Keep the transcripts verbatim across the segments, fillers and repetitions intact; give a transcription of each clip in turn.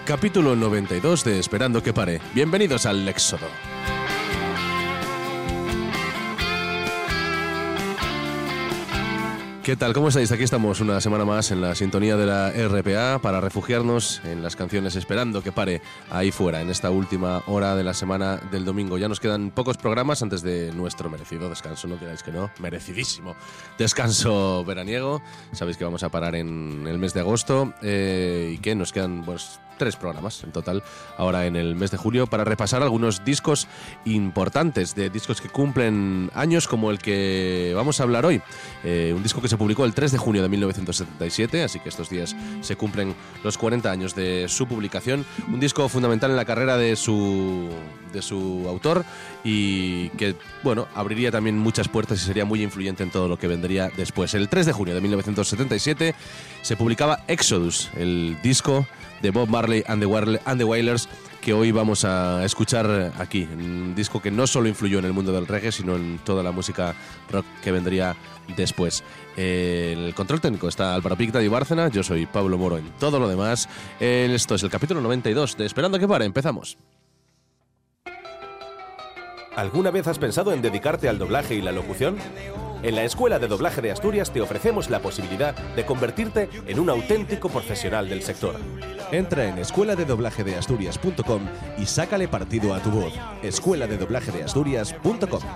capítulo noventa y dos de Esperando que pare. Bienvenidos al Éxodo. ¿Qué tal? ¿Cómo estáis? Aquí estamos una semana más en la sintonía de la R P A para refugiarnos en las canciones Esperando que pare ahí fuera, en esta última hora de la semana del domingo. Ya nos quedan pocos programas antes de nuestro merecido descanso, no digáis que no, merecidísimo descanso veraniego. Sabéis que vamos a parar en el mes de agosto eh, y que nos quedan pues tres programas en total ahora en el mes de julio para repasar algunos discos importantes, de discos que cumplen años como el que vamos a hablar hoy. Eh, un disco que se publicó el tres de junio de mil novecientos setenta y siete, así que estos días se cumplen los cuarenta años de su publicación. Un disco fundamental en la carrera de su, de su autor y que, bueno, abriría también muchas puertas y sería muy influyente en todo lo que vendría después. El tres de junio de mil novecientos setenta y siete se publicaba Exodus, el disco de Bob Marley and the, and the Wailers, que hoy vamos a escuchar aquí. Un disco que no solo influyó en el mundo del reggae, sino en toda la música rock que vendría después. Eh, el control técnico está Álvaro Picta y Bárcena, yo soy Pablo Moro en todo lo demás. Eh, esto es el capítulo noventa y dos de Esperando que pare. Empezamos. ¿Alguna vez has pensado en dedicarte al doblaje y la locución? En la Escuela de Doblaje de Asturias te ofrecemos la posibilidad de convertirte en un auténtico profesional del sector. Entra en escuela de doblaje de asturias punto com y sácale partido a tu voz. escuela de doblaje de asturias punto com.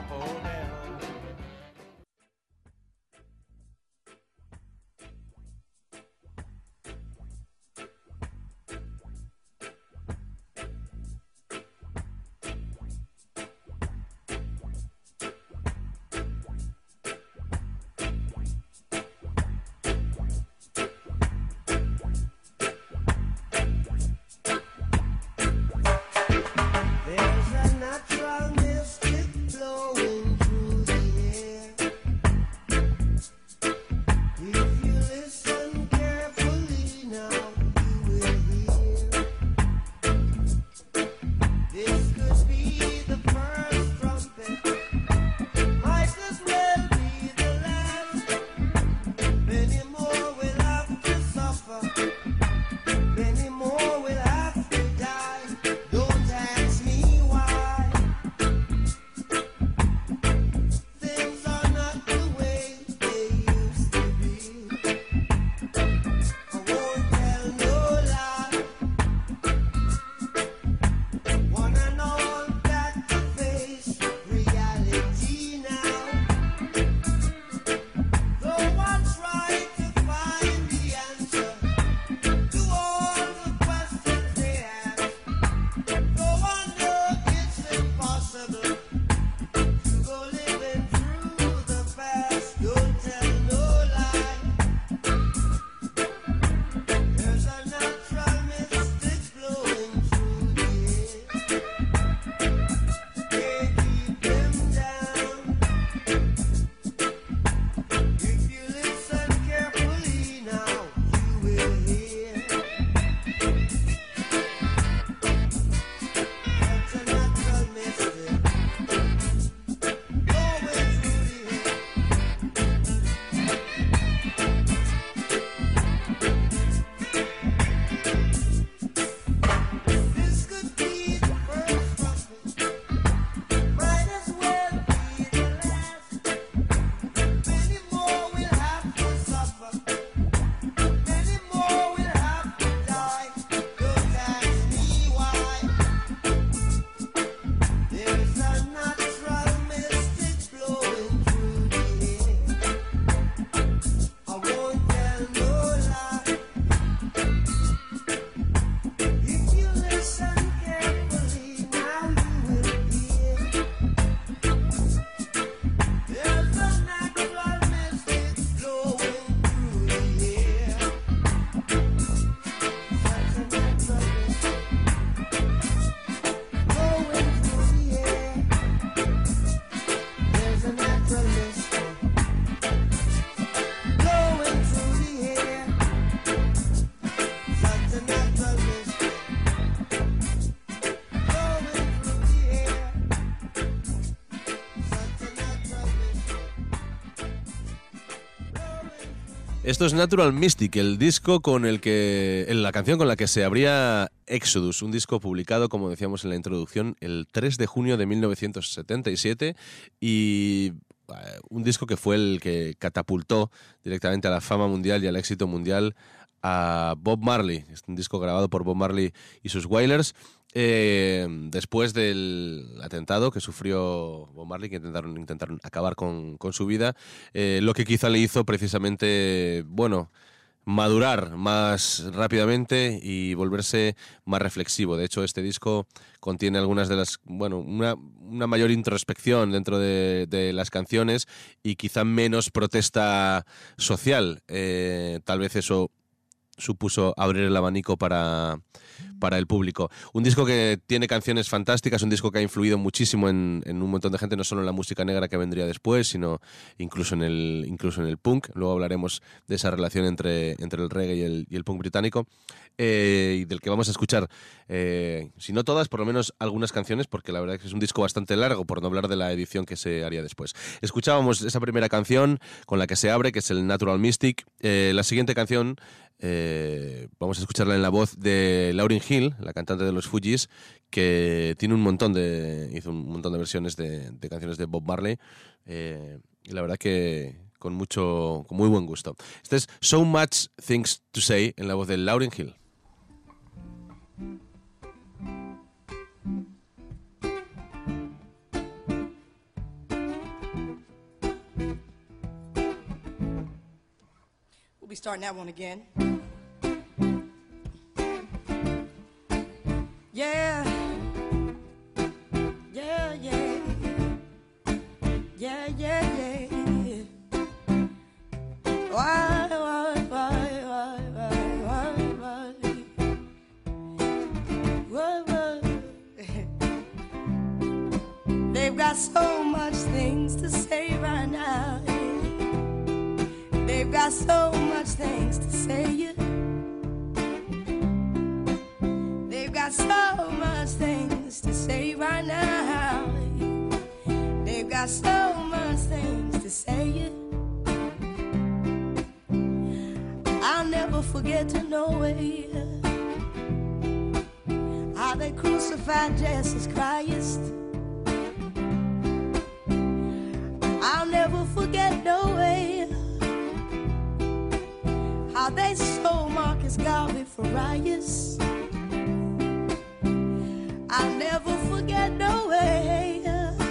Esto es Natural Mystic, el disco con el que, la canción con la que se abría Exodus, un disco publicado, como decíamos en la introducción, el tres de junio de mil novecientos setenta y siete y un disco que fue el que catapultó directamente a la fama mundial y al éxito mundial a Bob Marley. Es un disco grabado por Bob Marley y sus Wailers eh, después del atentado que sufrió Bob Marley, que intentaron, intentaron acabar con, con su vida, eh, lo que quizá le hizo precisamente, bueno, madurar más rápidamente y volverse más reflexivo. De hecho, este disco contiene algunas de las, bueno, una, una mayor introspección dentro de, de las canciones y quizá menos protesta social. Eh, tal vez eso supuso abrir el abanico para, para el público. Un disco que tiene canciones fantásticas, un disco que ha influido muchísimo en, en un montón de gente, no solo en la música negra que vendría después, sino incluso en el, incluso en el punk. Luego hablaremos de esa relación entre, entre el reggae y el, y el punk británico, eh, y del que vamos a escuchar, eh, si no todas, por lo menos algunas canciones, porque la verdad es que es un disco bastante largo, por no hablar de la edición que se haría después. Escuchábamos esa primera canción con la que se abre, que es el Natural Mystic. Eh, la siguiente canción Eh, vamos a escucharla en la voz de Lauryn Hill, la cantante de los Fugees, que tiene un montón de hizo un montón de versiones de, de canciones de Bob Marley, eh, y la verdad que con mucho con muy buen gusto. Este es So Much Things to Say en la voz de Lauryn Hill. We'll be starting that one again. Yeah, yeah, yeah, yeah, yeah, yeah. Why, why, why, why, why, why, why, why? They've got so much things to say right now. They've got so much things to say. They've got so much things to say right now. They've got so much things to say. I'll never forget to know it, how they crucified Jesus Christ. I'll never forget no way how they sold Marcus Garvey for riots. I'll never forget no way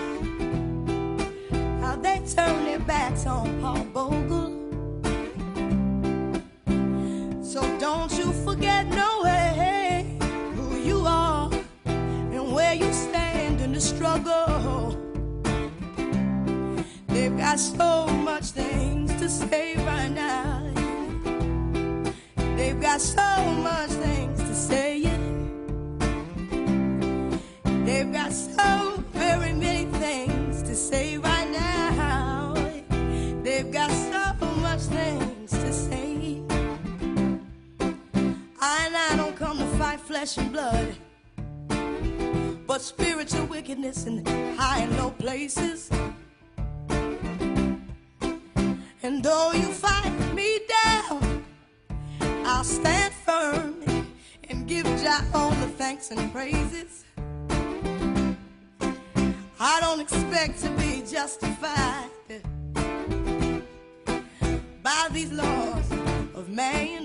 how they turned their backs on Paul Bogle. So don't you forget no way who you are and where you stand in the struggle. They've got so much things to say right now. They've got so much things to say. They've got so very many things to say right now. They've got so much things to say. I and I don't come to fight flesh and blood, but spiritual wickedness in high and low places. And though you fight me down, I'll stand firm and give Jah all the thanks and praises. I don't expect to be justified by these laws of man.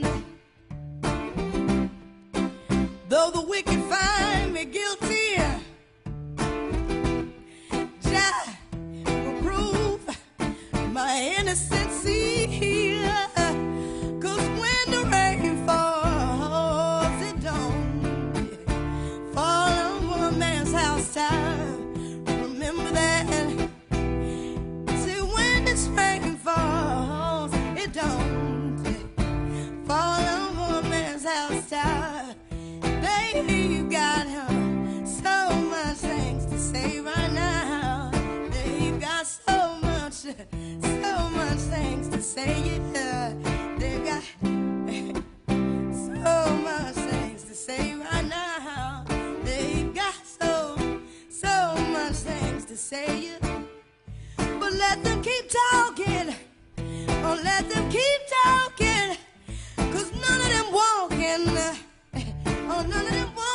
Though the wicked find me guilty, Jah will prove my innocence. Cause when the rain falls, it don't fall on one man's house top. Remember that. See, when this rain falls, it don't fall on one man's house top. They've got uh, so much things to say right now. They've got so much, so much things to say. Yeah. They've got so much things to say right now. They've got so, so much things to say. But let them keep talking. Oh, let them keep talking. Cause none of them walking. Oh, none of them walking.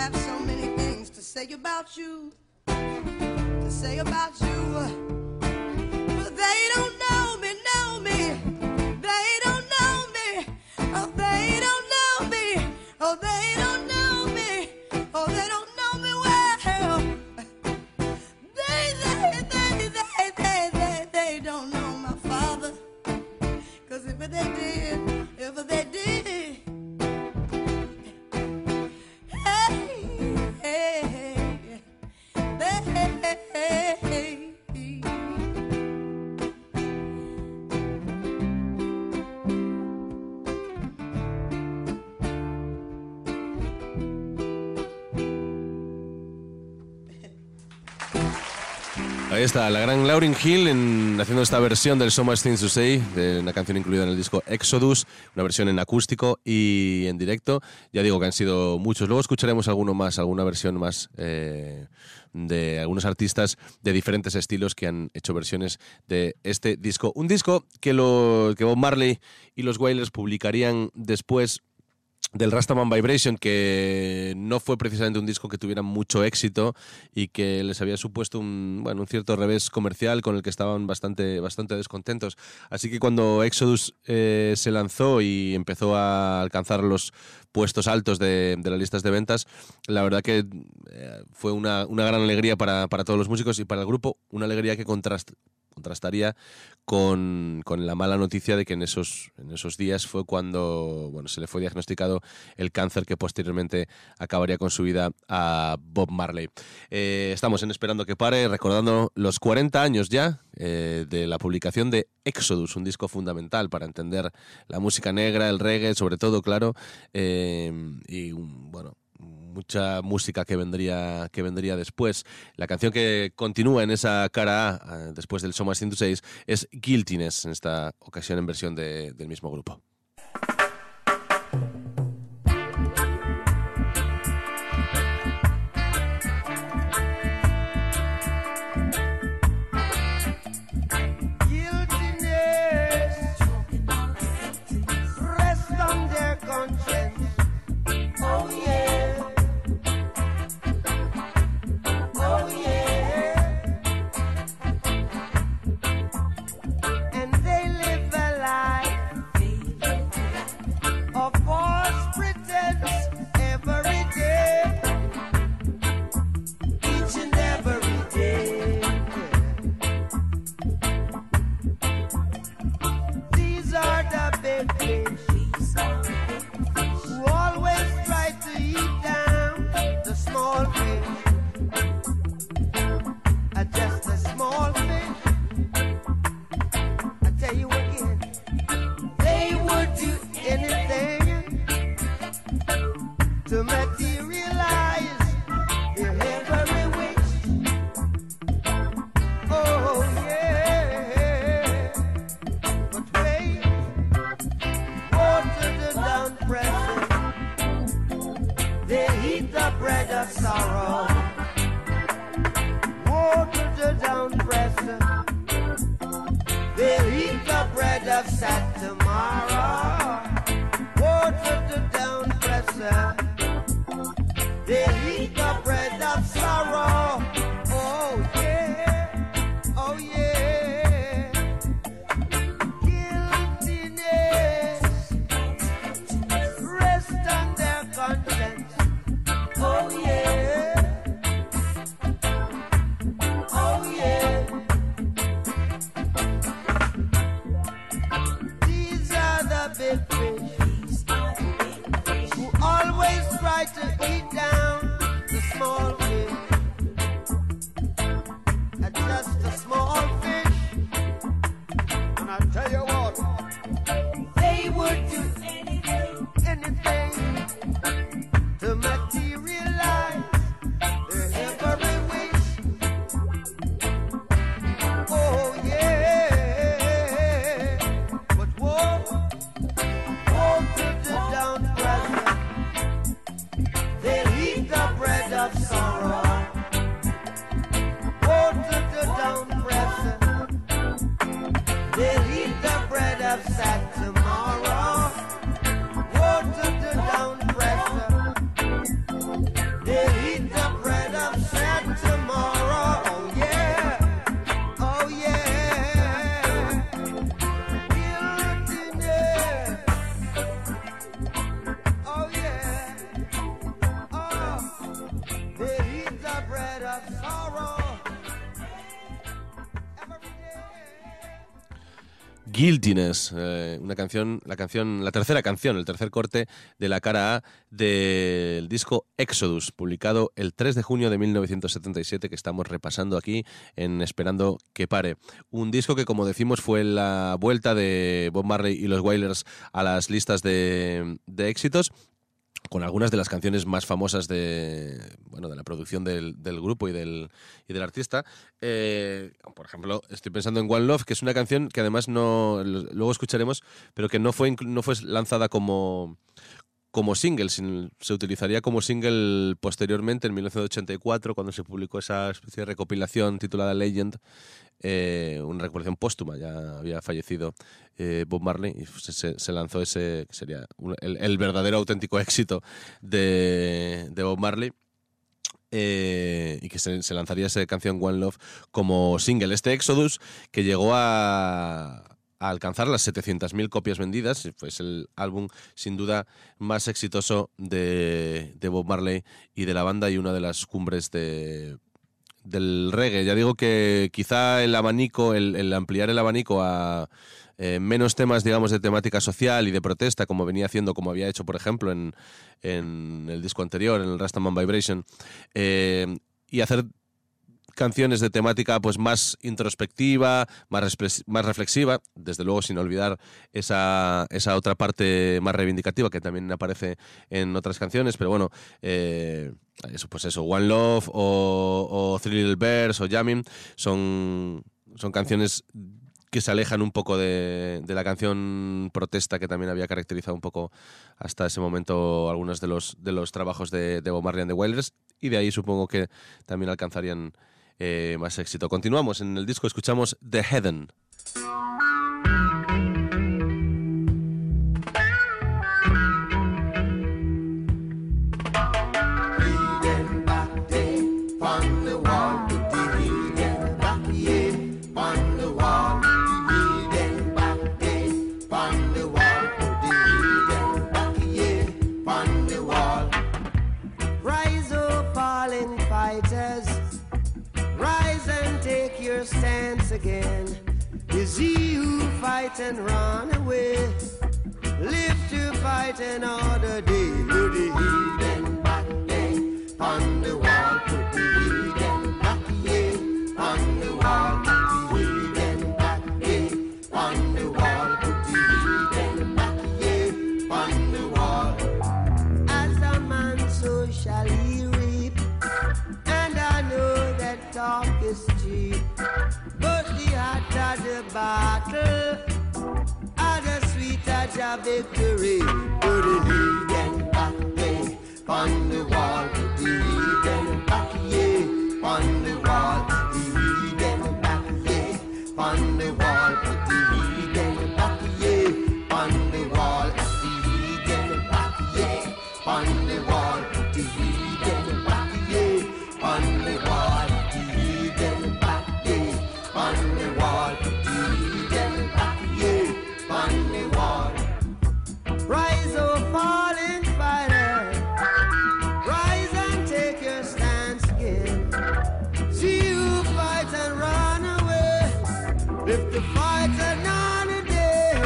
have so many things to say about you, to say about you, but they don't know me, know me. They don't know me, oh, they don't know me, oh, they don't know me, oh, they don't know me well. They, they, they, they, they, they, they don't know my father, 'cause if they did, if they did, hey, hey, they, hey, hey. Ahí está, la gran Lauryn Hill en, haciendo esta versión del So Much Things to Say, de una canción incluida en el disco Exodus, una versión en acústico y en directo. Ya digo que han sido muchos. Luego escucharemos alguno más, alguna versión más eh, de algunos artistas de diferentes estilos que han hecho versiones de este disco. Un disco que, lo, que Bob Marley y los Wailers publicarían después del Rastaman Vibration, que no fue precisamente un disco que tuviera mucho éxito y que les había supuesto un, bueno, un cierto revés comercial con el que estaban bastante, bastante descontentos. Así que cuando Exodus eh, se lanzó y empezó a alcanzar los puestos altos de, de las listas de ventas, la verdad que eh, fue una, una gran alegría para, para todos los músicos y para el grupo, una alegría que contrast, contrastaría con, con la mala noticia de que en esos, en esos días fue cuando, bueno, se le fue diagnosticado el cáncer que posteriormente acabaría con su vida a Bob Marley. Eh, estamos en Esperando que Pare, recordando los cuarenta años ya eh, de la publicación de Exodus, un disco fundamental para entender la música negra, el reggae, sobre todo, claro, eh, y bueno, mucha música que vendría que vendría después. La canción que continúa en esa cara A, después del So Much Things to Say, es Guiltiness, en esta ocasión en versión de, del mismo grupo. Guiltiness, eh, una canción, la canción, la tercera canción, el tercer corte de la cara A del disco Exodus, publicado el tres de junio de mil novecientos setenta y siete, que estamos repasando aquí en Esperando que pare. Un disco que, como decimos, fue la vuelta de Bob Marley y los Wailers a las listas de, de éxitos, con algunas de las canciones más famosas de, bueno, de la producción del, del grupo y del, y del artista. Eh, por ejemplo, estoy pensando en One Love, que es una canción que además no, luego escucharemos, pero que no fue, no fue lanzada como, como single, sino se utilizaría como single posteriormente, en mil novecientos ochenta y cuatro, cuando se publicó esa especie de recopilación titulada Legend, eh, una recopilación póstuma, ya había fallecido eh, Bob Marley, y se, se lanzó ese, que sería un, el, el verdadero auténtico éxito de, de Bob Marley, eh, y que se, se lanzaría esa canción One Love como single. Este Exodus, que llegó a... a alcanzar las setecientas mil copias vendidas, pues el álbum sin duda más exitoso de, de Bob Marley y de la banda, y una de las cumbres de, del reggae. Ya digo que quizá el abanico, el, el ampliar el abanico a eh, menos temas, digamos, de temática social y de protesta, como venía haciendo, como había hecho, por ejemplo, en, en el disco anterior, en el Rastaman Vibration, eh, y hacer canciones de temática pues más introspectiva, más, más reflexiva, desde luego sin olvidar esa, esa otra parte más reivindicativa que también aparece en otras canciones, pero bueno, eh, eso, pues eso, One Love o, o Three Little Birds o Jamming son, son canciones que se alejan un poco de, de la canción protesta que también había caracterizado un poco hasta ese momento algunos de los, de los trabajos de, de Bob Marley and the Wailers, y de ahí supongo que también alcanzarían Eh, más éxito. Continuamos en el disco, escuchamos The Heathen. Stance again is he who fight and run away. Live to fight another day. Put the heathen back there on the wall. Put the heathen back here on the wall. Put the heathen back there on the wall. Put the heathen back here on the wall. As a man, so shall he reap. And I know that talk is cheap. But the hotter the battle, and the sweeter the victory. Put the heathen back there on the wall. Put the heathen back here on the wall. Put the heathen back here on the wall. Put the heathen back here on the wall. Put the heathen back here on the wall. Put the heathen back here on the wall. Put the heathen back here on the wall. Put the heathen back here on the wall. Rise, oh fallen fighter, rise and take your stance again. See who fights and run away. If the fight's another day,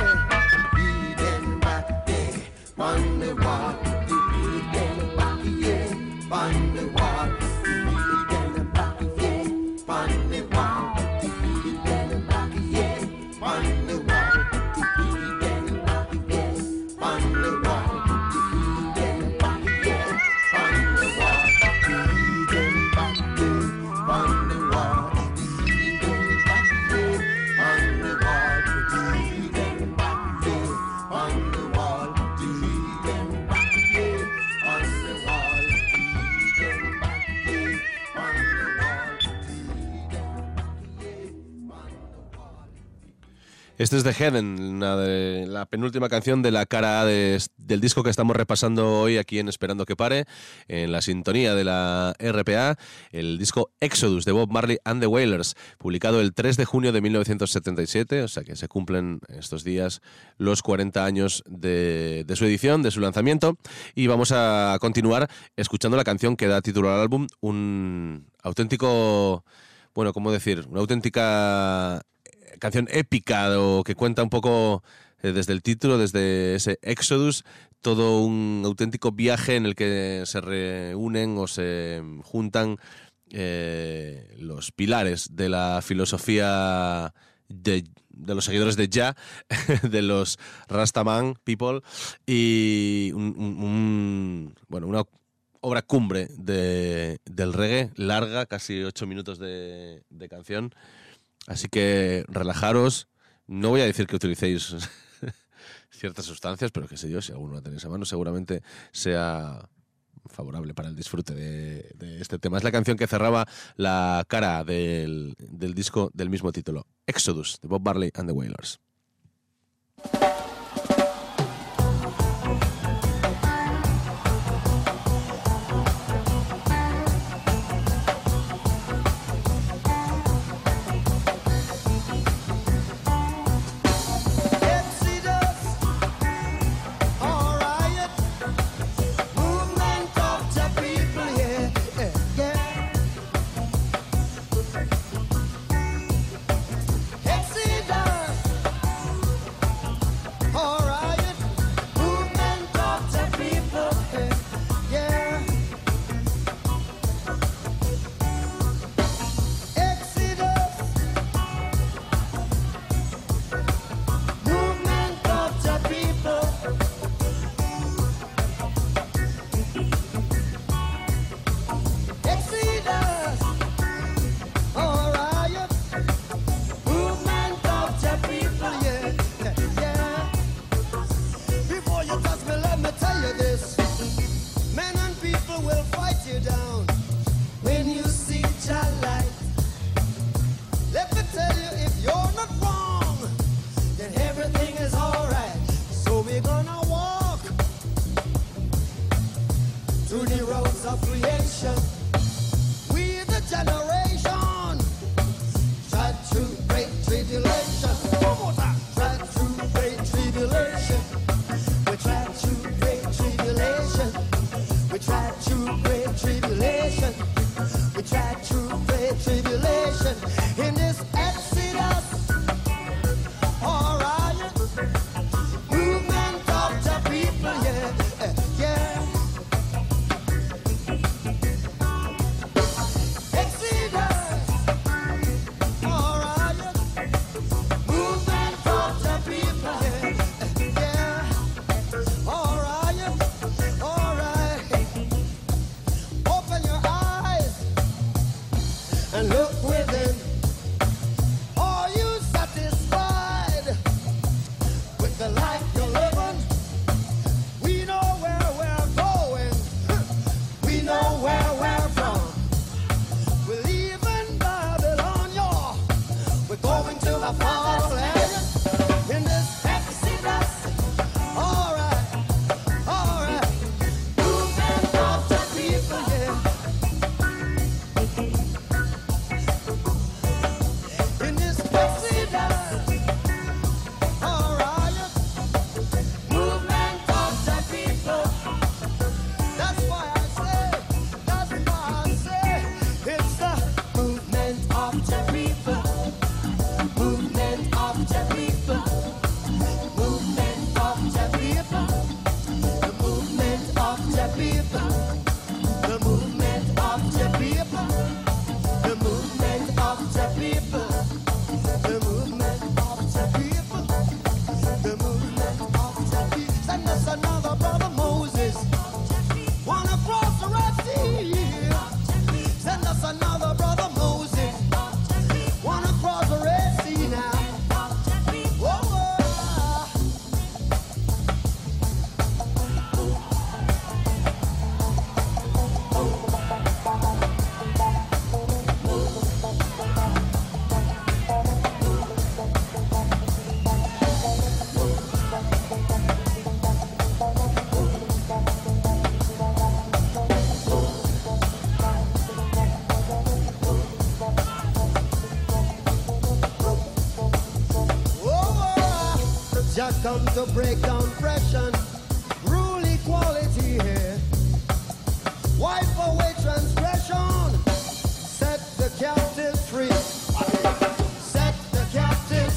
heathen back there on the wall. The heathen back here on the wall. The heathen back here on the wall. The heathen back here on the wall. The heathen back here on the wall. The heathen back here on the wall. The heathen back here on the wall. The heathen back here on the wall. The heathen back here on the wall. The heathen back here on the wall. The heathen back here on the wall. Este es The Heathen, una de, la penúltima canción de la cara A de, del disco que estamos repasando hoy aquí en Esperando que pare, en la sintonía de la R P A, el disco Exodus de Bob Marley and the Wailers, publicado el tres de junio de mil novecientos setenta y siete, o sea que se cumplen estos días los cuarenta años de, de su edición, de su lanzamiento, y vamos a continuar escuchando la canción que da título al álbum, un auténtico, bueno, ¿cómo decir? Una auténtica canción épica o que cuenta un poco eh, desde el título, desde ese Exodus, todo un auténtico viaje en el que se reúnen o se juntan eh, los pilares de la filosofía de, de los seguidores de Jah, de los Rastaman people, y un, un, un, bueno, una obra cumbre de, del reggae, larga, casi ocho minutos de, de canción. Así que relajaros. No voy a decir que utilicéis ciertas sustancias, pero qué sé yo, si alguno la tenéis a mano, seguramente sea favorable para el disfrute de, de este tema. Es la canción que cerraba la cara del, del disco del mismo título, Exodus, de Bob Marley and the Wailers. Come to break down oppression, rule equality here, wipe away transgression, set the captives free, set the captives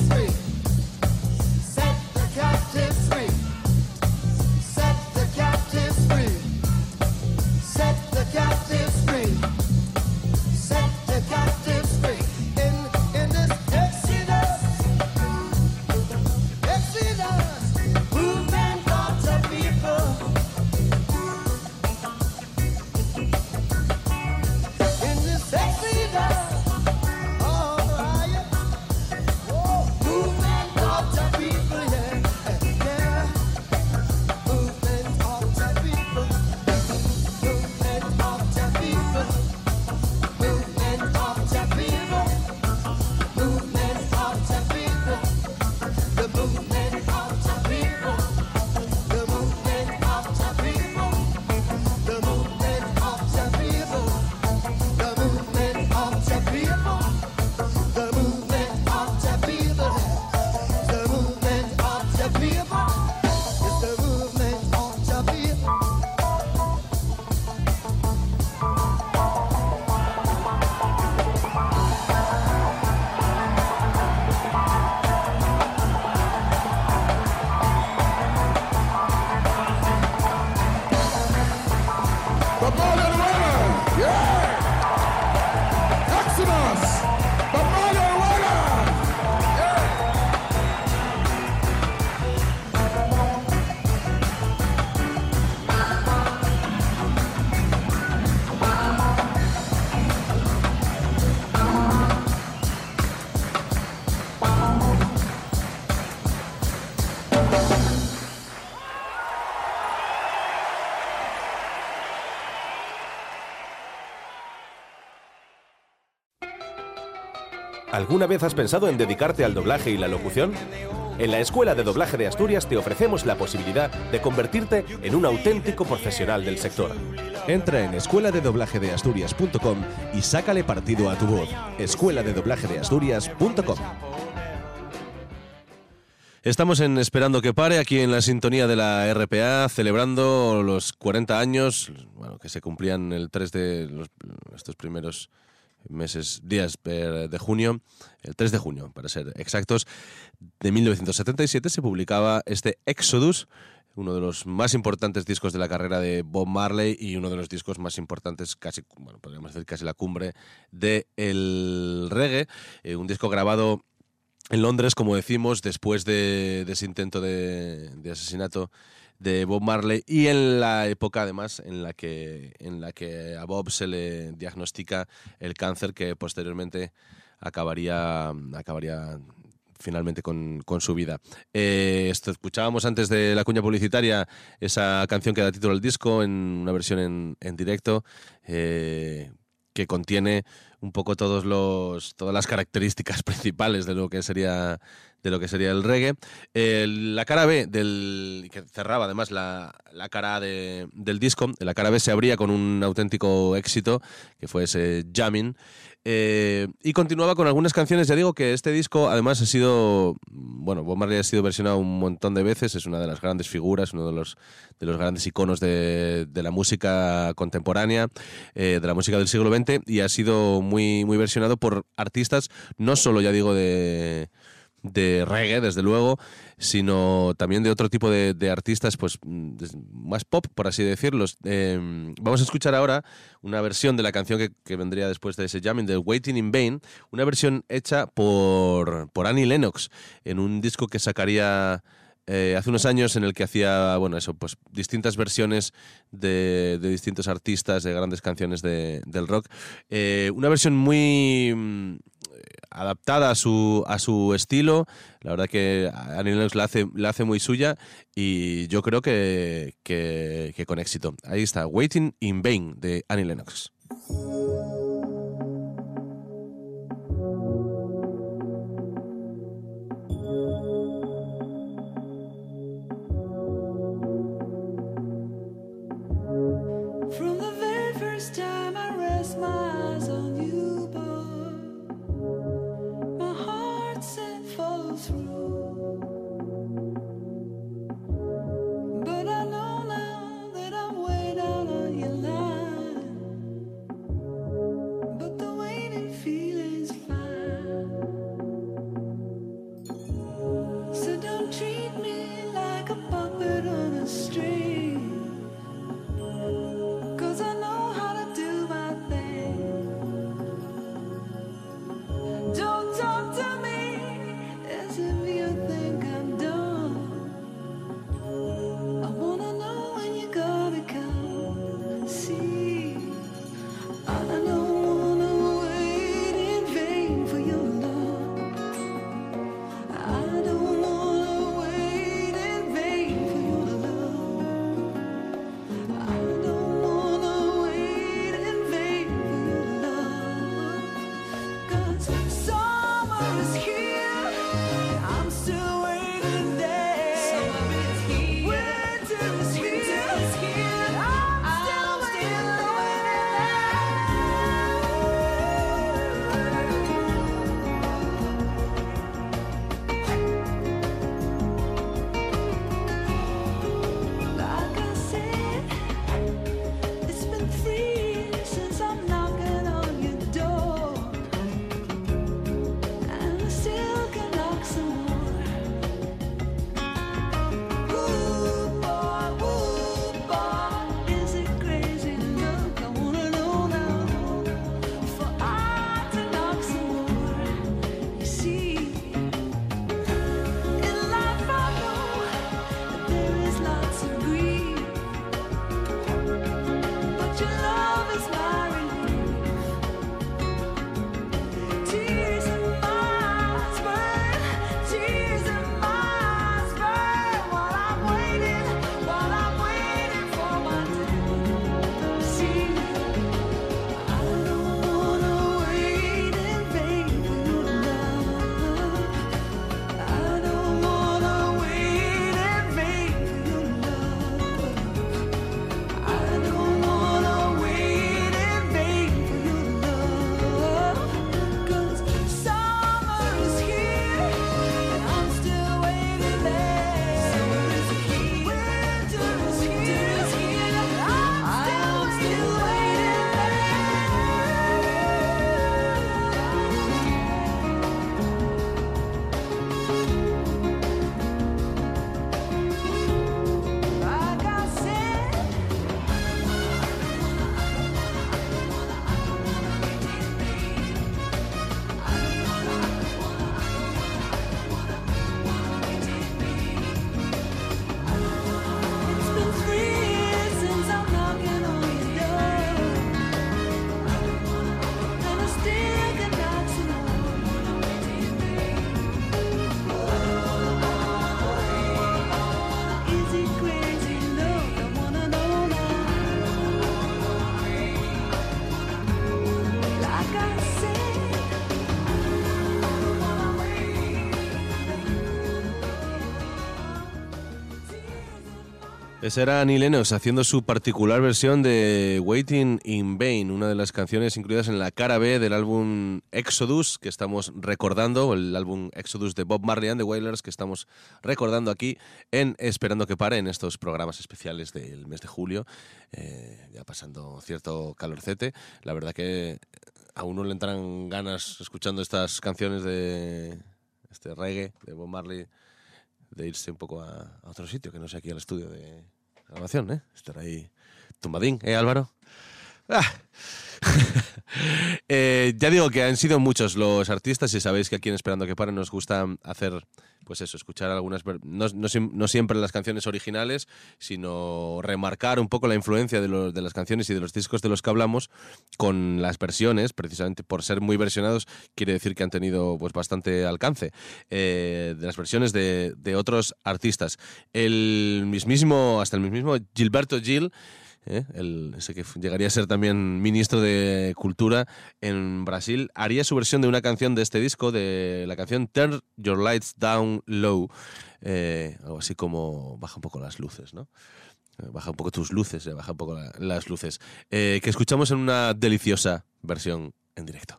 ¿Alguna vez has pensado en dedicarte al doblaje y la locución? En la Escuela de Doblaje de Asturias te ofrecemos la posibilidad de convertirte en un auténtico profesional del sector. Entra en escuela de doblaje de asturias punto com y sácale partido a tu voz. escuela de doblaje de asturias punto com. Estamos en Esperando que pare, aquí en la sintonía de la R P A, celebrando los cuarenta años, bueno, que se cumplían el tres de los, estos primeros meses, días de junio, el tres de junio, para ser exactos, de mil novecientos setenta y siete se publicaba este Exodus, uno de los más importantes discos de la carrera de Bob Marley y uno de los discos más importantes, casi, bueno, podríamos decir casi la cumbre del reggae, eh, un disco grabado en Londres, como decimos, después de, de ese intento de, de asesinato de Bob Marley y en la época además en la que en la que a Bob se le diagnostica el cáncer que posteriormente acabaría acabaría finalmente con, con su vida. Eh, esto, escuchábamos antes de la cuña publicitaria esa canción que da título al disco en una versión en, en directo eh, que contiene un poco todos los todas las características principales de lo que sería de lo que sería el reggae. Eh, la cara B del que cerraba además la, la cara A de, del disco, la cara B se abría con un auténtico éxito que fue ese Jamming. Eh, y continuaba con algunas canciones. Ya digo que este disco además ha sido, bueno, Bob Marley ha sido versionado un montón de veces, es una de las grandes figuras, uno de los, de los grandes iconos de, de la música contemporánea, eh, de la música del siglo veinte, y ha sido muy, muy versionado por artistas, no solo, ya digo, de... de reggae, desde luego, sino también de otro tipo de, de artistas, pues más pop, por así decirlo. Eh, vamos a escuchar ahora una versión de la canción que, que vendría después de ese jamming, de Waiting in Vain, una versión hecha por, por Annie Lennox, en un disco que sacaría eh, hace unos años, en el que hacía, bueno, eso, pues distintas versiones de, de distintos artistas, de grandes canciones de, del rock. Eh, una versión muy adaptada a su a su estilo. La verdad que Annie Lennox la hace, la hace muy suya y yo creo que, que, que con éxito. Ahí está, Waiting in Vain de Annie Lennox. From the very first time I rest my eyes on you, boy, my heart said follow through. But I know now that I'm way down on your line. But the waiting feeling's fine. So don't treat me like a puppet on a string. I know how to do my thing. Don't talk to me as if you think I'm dumb. I wanna know when you're gonna come. See, I don't wanna wait in vain for your love. I don't wanna wait in vain for your love. Ese era Annie Lennox haciendo su particular versión de Waiting in Vain, una de las canciones incluidas en la cara B del álbum Exodus, que estamos recordando, el álbum Exodus de Bob Marley and the Wailers, que estamos recordando aquí en Esperando que pare, en estos programas especiales del mes de julio, eh, ya pasando cierto calorcete. La verdad que a uno le entran ganas escuchando estas canciones de este reggae de Bob Marley, de irse un poco a, a otro sitio, que no sea aquí al estudio de grabación, ¿eh? Estar ahí tumbadín, ¿eh, Álvaro? ¡Ah! eh, ya digo que han sido muchos los artistas y sabéis que aquí en Esperando que pare nos gusta hacer, pues eso, escuchar algunas, no, no, no siempre las canciones originales, sino remarcar un poco la influencia de, los, de las canciones y de los discos de los que hablamos con las versiones. Precisamente por ser muy versionados quiere decir que han tenido pues bastante alcance, eh, de las versiones de, de otros artistas. El mismísimo, hasta el mismísimo Gilberto Gil, ¿Eh? El, ese que llegaría a ser también ministro de Cultura en Brasil, haría su versión de una canción de este disco, de la canción Turn Your Lights Down Low, eh, algo así como baja un poco las luces, ¿no? Baja un poco tus luces, eh, baja un poco la, las luces, eh, que escuchamos en una deliciosa versión en directo.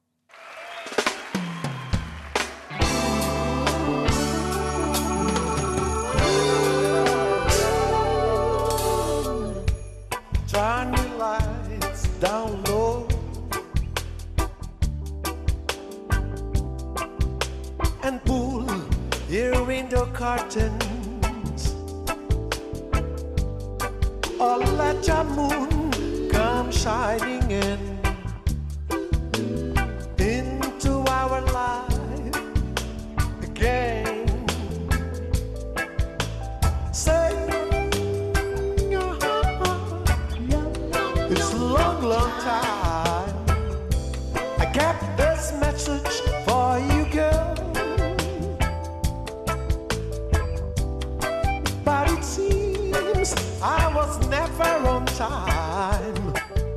Turn your lights down low and pull your window curtains, or let your moon come shining in into our life again. Say long, long time I kept this message for you, girl, but it seems I was never on time.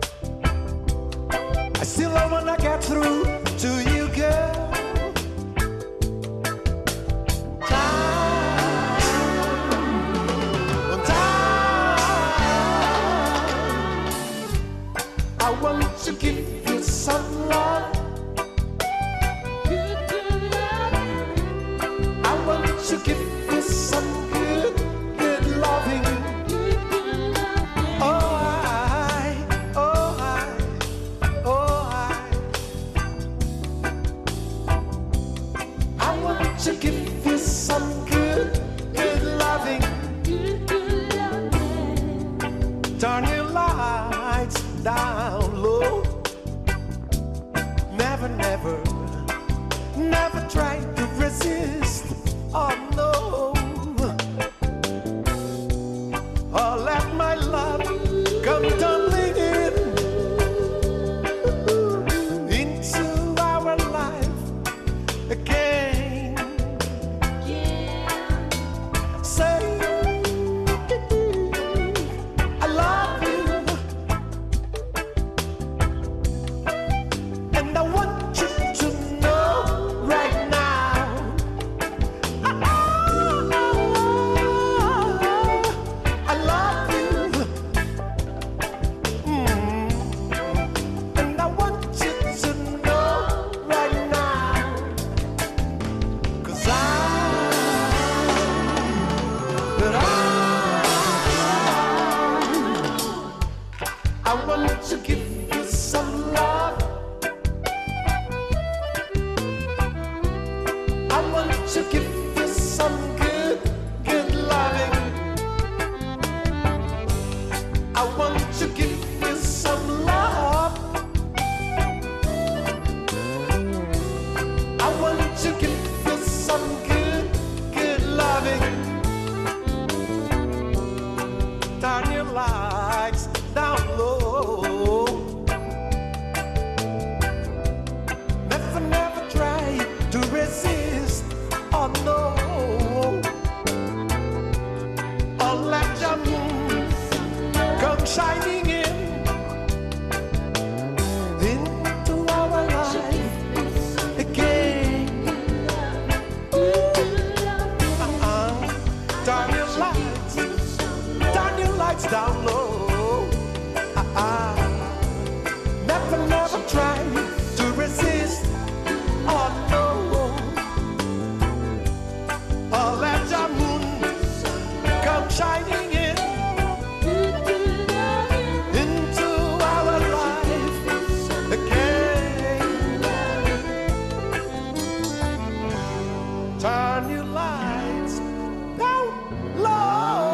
I still don't wanna get through to you, girl. Time, time, I want to give you some love. I want to give you some good, good loving. Oh, I, oh, I, oh, I. I want to give you some good, good loving. Turn your lights down low. Never, never, never try to resist. Oh no. Oh, let my love come tumbling in into our life again. Say I love you, and I want you to know right now. I love you, mm, and I want you to know right now, 'cause I, that I, I want to give you some love. I want to give you some good, good loving. I want to give you some love. I want to give you some good, good loving. Turn your lights down low. Never, never try to resist. Oh no. Oh, let your moon come shining in into our life again. Uh-uh. Turn your lights, turn your lights. lights down low. I, I never, never try to resist. Oh no. Oh, let your moon come shining in into our life again. Turn your lights down low.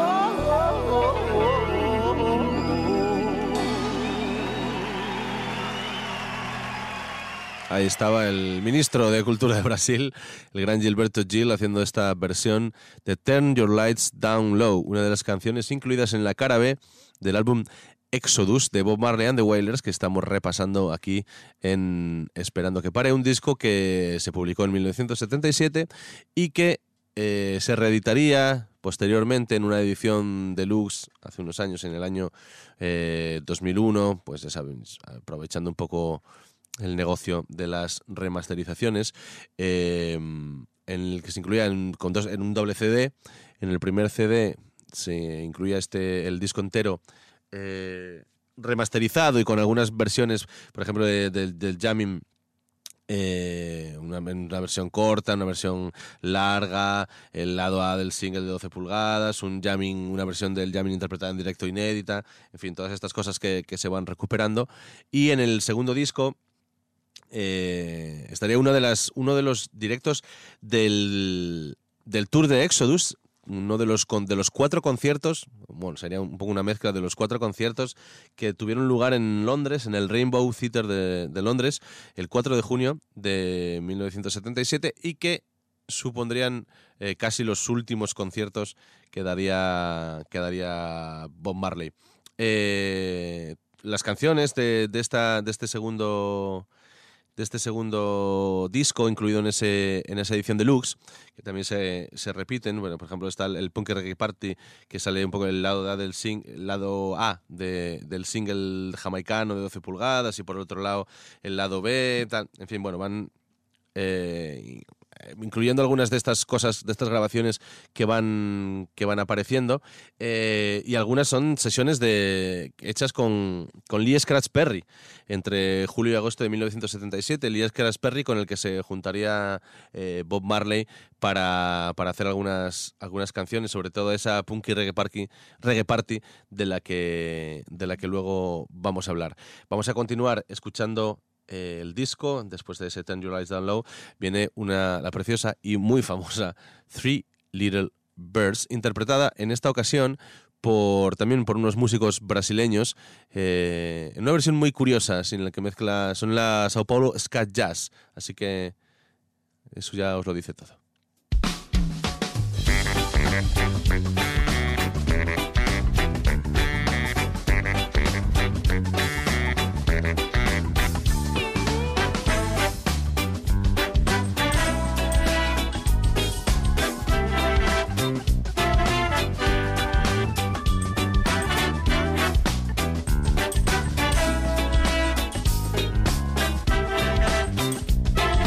Ahí estaba el ministro de Cultura de Brasil, el gran Gilberto Gil, haciendo esta versión de Turn Your Lights Down Low, una de las canciones incluidas en la cara B del álbum Exodus de Bob Marley and the Wailers, que estamos repasando aquí en Esperando que pare, un disco que se publicó en mil novecientos setenta y siete y que eh, se reeditaría posteriormente en una edición deluxe hace unos años, en el año eh, dos mil uno, pues ya saben, aprovechando un poco el negocio de las remasterizaciones, eh, en el que se incluía en, con dos, en un doble C D. En el primer C D se incluía este el disco entero eh, remasterizado y con algunas versiones, por ejemplo, de, de, del jamming, eh, una, una versión corta, una versión larga, el lado A del single de doce pulgadas, un jamming, una versión del jamming interpretada en directo inédita, en fin, todas estas cosas que, que se van recuperando. Y en el segundo disco Eh, estaría uno de las uno de los directos del, del tour de Exodus, uno de los de los cuatro conciertos, bueno, sería un poco una mezcla de los cuatro conciertos que tuvieron lugar en Londres, en el Rainbow Theatre de, de Londres, el cuatro de junio de mil novecientos setenta y siete, y que supondrían eh, casi los últimos conciertos que daría, que daría Bob Marley. Eh, las canciones de, de esta de este segundo de este segundo disco incluido en ese en esa edición deluxe, que también se, se repiten. Bueno, por ejemplo está el, el Punky Reggae Party, que sale un poco el lado A del sing, el lado A de, del single jamaicano de doce pulgadas, y por otro lado el lado B, tal. En fin, bueno, van eh, incluyendo algunas de estas cosas, de estas grabaciones que van que van apareciendo, eh, y algunas son sesiones de hechas con, con Lee Scratch Perry entre julio y agosto de mil novecientos setenta y siete, Lee Scratch Perry con el que se juntaría eh, Bob Marley para, para hacer algunas, algunas canciones, sobre todo esa Punky Reggae Party, Reggae Party de la que de la que luego vamos a hablar. Vamos a continuar escuchando Eh, el disco. Después de ese Turn Your Lights Down Low viene una, la preciosa y muy famosa Three Little Birds, interpretada en esta ocasión por también por unos músicos brasileños, eh, en una versión muy curiosa, sin la que mezcla, son la Sao Paulo Ska Jazz, así que eso ya os lo dice todo.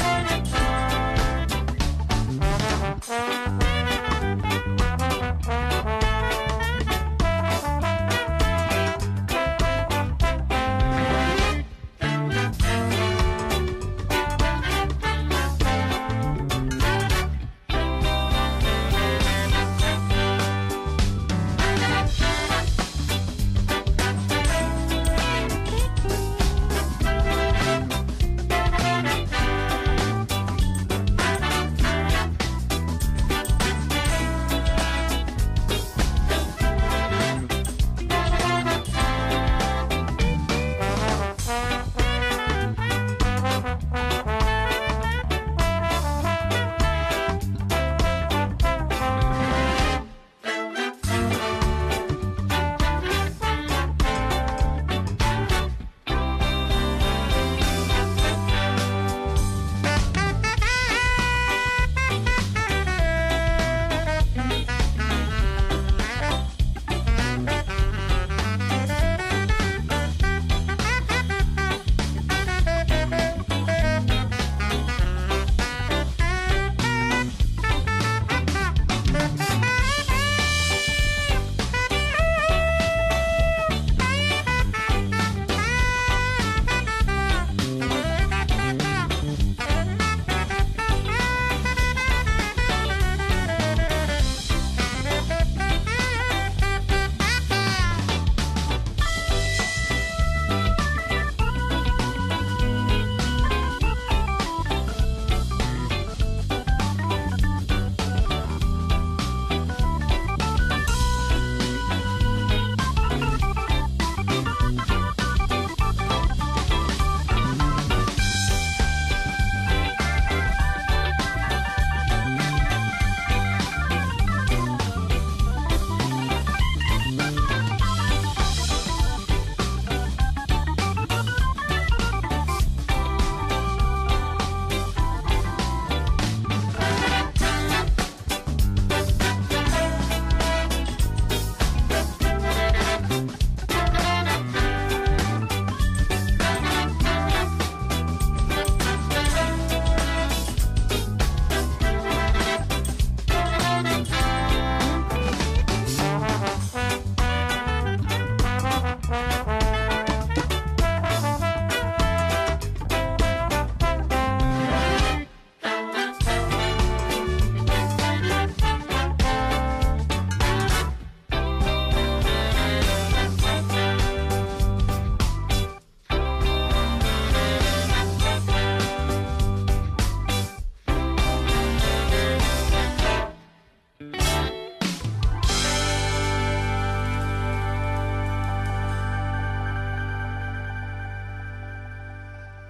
Thank you.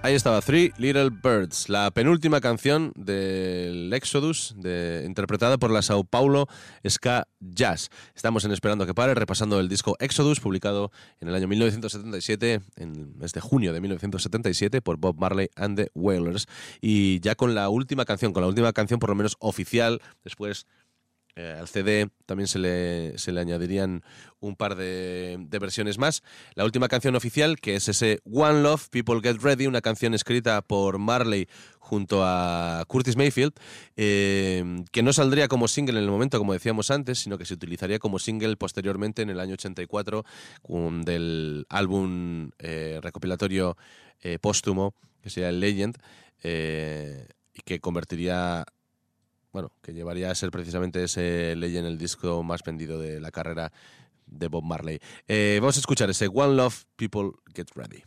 Ahí estaba, Three Little Birds, la penúltima canción del Exodus, de, interpretada por la Sao Paulo Ska Jazz. Estamos en Esperando que pare, repasando el disco Exodus, publicado en el año mil novecientos setenta y siete, en el mes de junio de mil novecientos setenta y siete, por Bob Marley and the Wailers. Y ya con la última canción, con la última canción por lo menos oficial, después... Eh, al C D también se le, se le añadirían un par de, de versiones más. La última canción oficial, que es ese One Love, People Get Ready, una canción escrita por Marley junto a Curtis Mayfield, eh, que no saldría como single en el momento, como decíamos antes, sino que se utilizaría como single posteriormente en el año ochenta y cuatro um, del álbum eh, recopilatorio eh, póstumo, que sería el Legend, eh, y que convertiría... Bueno, que llevaría a ser precisamente ese Legend el disco más vendido de la carrera de Bob Marley. Eh, vamos a escuchar ese One Love, People Get Ready.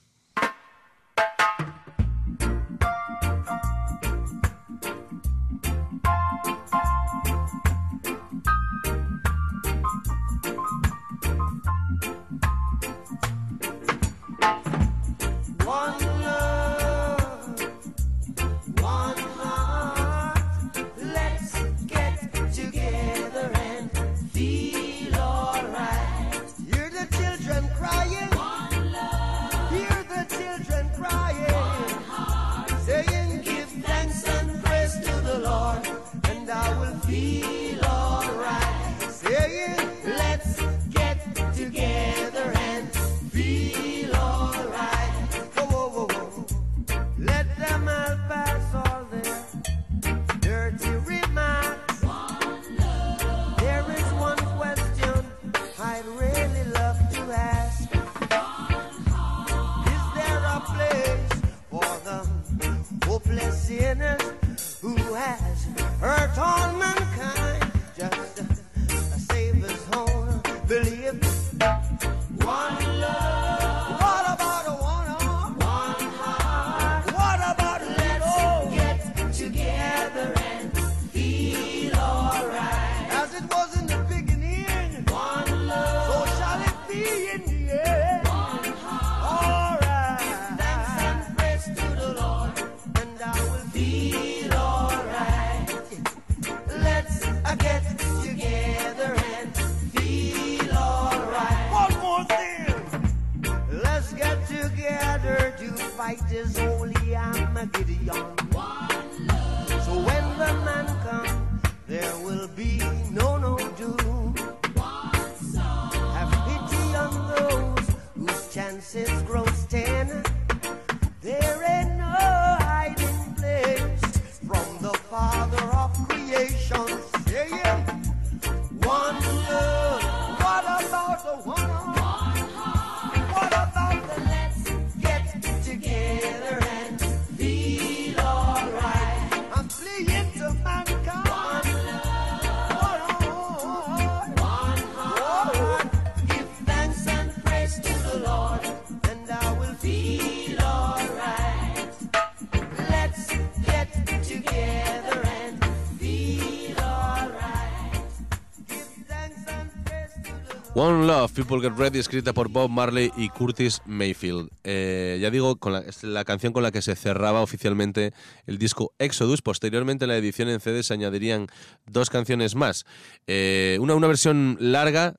One Love, People Get Ready, escrita por Bob Marley y Curtis Mayfield. Eh, ya digo, con la, es la canción con la que se cerraba oficialmente el disco Exodus. Posteriormente, en la edición en C D se añadirían dos canciones más. Eh, una, una versión larga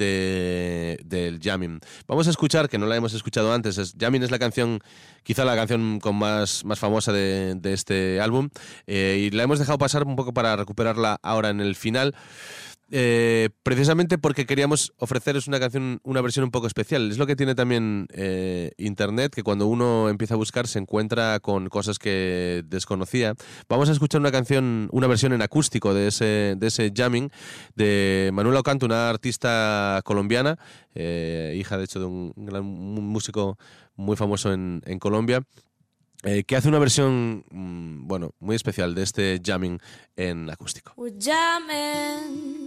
de, del Jamming. Vamos a escuchar, que no la hemos escuchado antes, es, Jamming es la canción, quizá la canción con más, más famosa de, de este álbum, eh, y la hemos dejado pasar un poco para recuperarla ahora en el final. Eh, precisamente porque queríamos ofreceros una canción, una versión un poco especial. Es lo que tiene también eh, Internet, que cuando uno empieza a buscar se encuentra con cosas que desconocía. Vamos a escuchar una canción, una versión en acústico de ese, de ese Jamming de Manuela Ocanto, una artista colombiana, eh, hija de hecho de un gran un músico muy famoso en, en Colombia, eh, que hace una versión mmm, bueno, muy especial de este Jamming en acústico. We're jamming.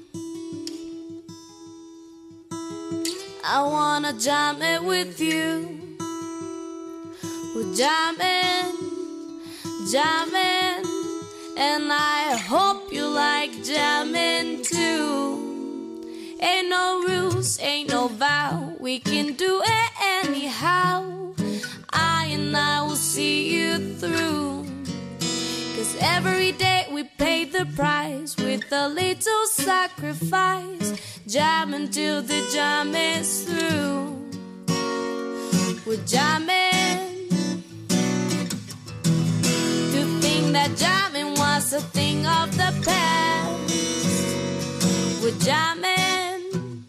I wanna jam it with you. We're jamming, jamming, and I hope you like jamming too. Ain't no rules, ain't no vow, we can do it anyhow. I and I will see you through. Cause every day we pay the price with a little sacrifice. Jamming till the jam is through. We're jamming. To think that jamming was a thing of the past. We're jamming.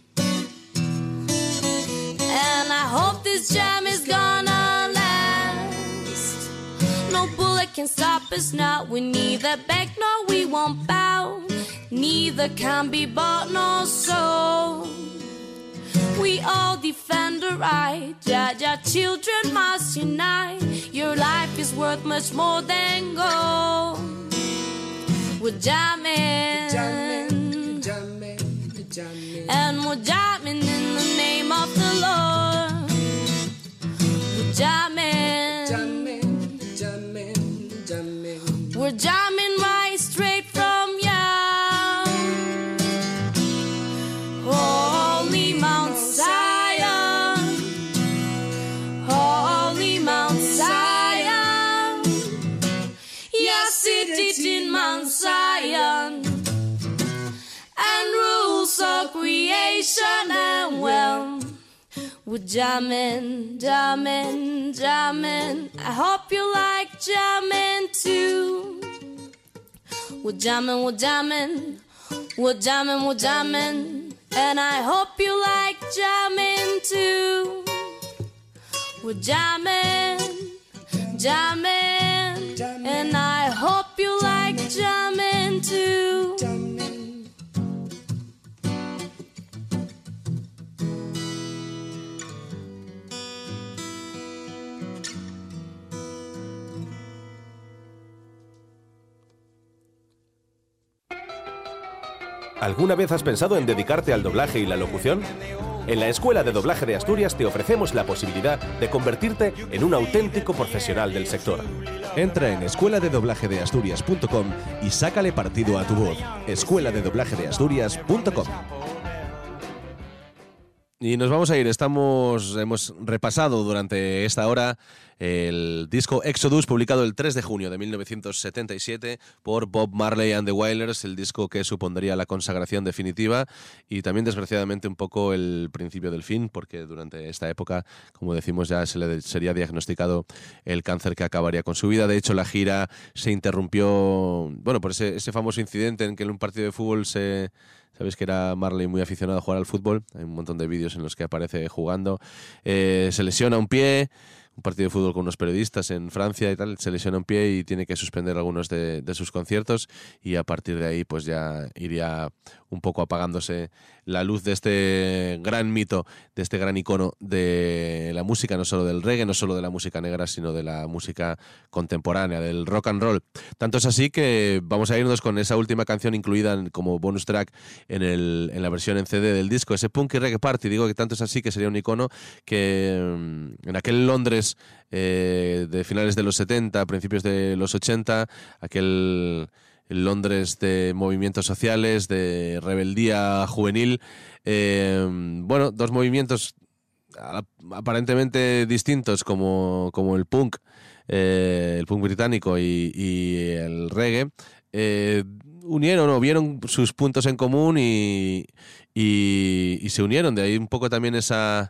And I hope this jam is gonna last. No bullet can stop us now. We neither beg nor we won't bow. Neither can be bought nor sold. We all defend the right. Jaja children must unite. Your life is worth much more than gold. We're jamming, jamming, jamming, jamming. And we're jamming in the name of the Lord. We're jamming, jamming, jamming, jamming. We're jamming right straight from ya. Holy Mount Zion, Holy Mount Zion, you're seated in Mount Zion, and rules of creation and well. We're jamming, jamming, jamming. I hope you like jamming too. We're jamming, we're jamming, we're jamming, we're jamming. And I hope you like jamming too. We're jamming, jamming, jamming. And I hope you like jamming too. Jamming. ¿Alguna vez has pensado en dedicarte al doblaje y la locución? En la Escuela de Doblaje de Asturias te ofrecemos la posibilidad de convertirte en un auténtico profesional del sector. Entra en escuela de doblaje de asturias punto com y sácale partido a tu voz. escuela de doblaje de asturias punto com. Y nos vamos a ir. Estamos, hemos repasado durante esta hora el disco Exodus, publicado el tres de junio de mil novecientos setenta y siete por Bob Marley and the Wailers, el disco que supondría la consagración definitiva y también, desgraciadamente, un poco el principio del fin, porque durante esta época, como decimos, ya se le sería diagnosticado el cáncer que acabaría con su vida. De hecho, la gira se interrumpió, bueno, por ese, ese famoso incidente en que en un partido de fútbol se... Sabéis que era Marley muy aficionado a jugar al fútbol. Hay un montón de vídeos en los que aparece jugando. Eh, se lesiona un pie, un partido de fútbol con unos periodistas en Francia y tal. Se lesiona un pie y tiene que suspender algunos de, de sus conciertos. Y a partir de ahí pues ya iría un poco apagándose la luz de este gran mito, de este gran icono de la música, no solo del reggae, no solo de la música negra, sino de la música contemporánea, del rock and roll. Tanto es así que vamos a irnos con esa última canción incluida como bonus track en, el, en la versión en C D del disco, ese Punky Reggae Party. Digo que tanto es así que sería un icono que en aquel Londres eh, de finales de los setenta, principios de los ochenta, aquel... el Londres de movimientos sociales, de rebeldía juvenil. Eh, bueno, dos movimientos aparentemente distintos como, como el punk, eh, el punk británico y, y el reggae, eh, unieron o vieron sus puntos en común y, y, y se unieron. De ahí un poco también esa...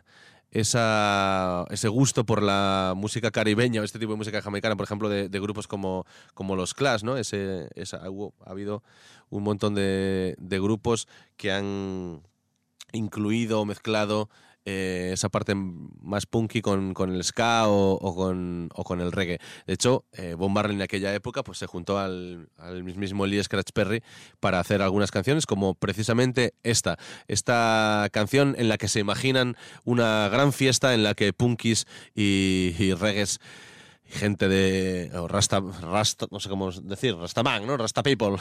Esa, ese gusto por la música caribeña, este tipo de música jamaicana, por ejemplo, de, de grupos como, como los Clash, ¿no? Ese, esa, ha habido un montón de, de grupos que han incluido o mezclado eh, esa parte más punky con, con el ska o, o, con, o con el reggae. De hecho, eh, Bob Marley en aquella época pues, se juntó al, al mismísimo Lee Scratch Perry para hacer algunas canciones, como precisamente esta. Esta canción en la que se imaginan una gran fiesta en la que punkis y, y reggaes, gente de oh, Rasta, Rasta, no sé cómo decir, Rastaman, ¿no? Rasta People,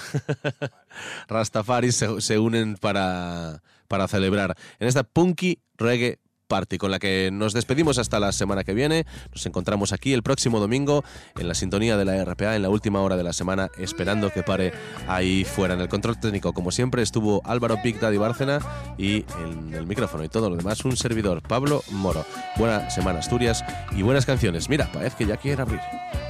Rastafari se, se unen para, para celebrar en esta Punky Reggae Party, con la que nos despedimos hasta la semana que viene. Nos encontramos aquí el próximo domingo en la sintonía de la R P A, en la última hora de la semana, esperando que pare ahí fuera. En el control técnico, como siempre, estuvo Álvaro Big Daddy Bárcena, y en el micrófono y todo lo demás, un servidor, Pablo Moro. Buena semana, Asturias, y buenas canciones. Mira, parece que ya quiere abrir.